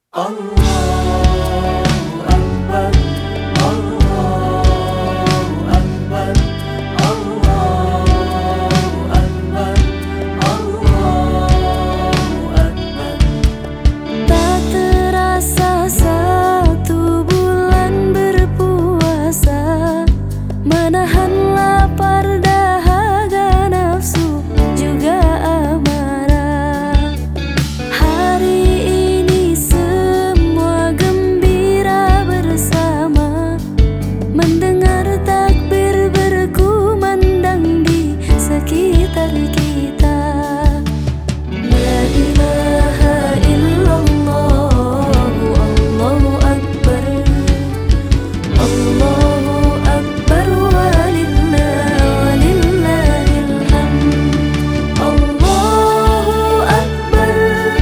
Allahu Akbar, Allahu Akbar, Allahu Akbar, Allahu Akbar. Tak terasa 1 bulan berpuasa, menahan lapar, dahaga, nafsu, juga amarah. Hari ini semua gembira bersama, mendengar takbir berkumandang di sekitar kita. La ilaha illallah, Allahu Akbar, Allahu Akbar, walillahil hamd. Allahu Akbar,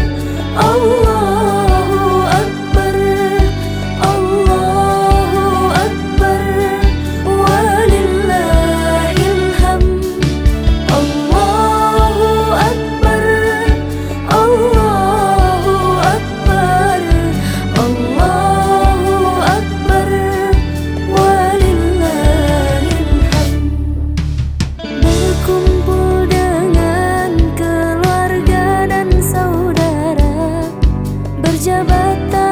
Allahu Akbar, Allahu Akbar, walillahil hamd. Allahu Akbar, Allahu Akbar, Allahu Akbar, walillahil hamd. Berkumpul dengan keluarga dan saudara, berjabat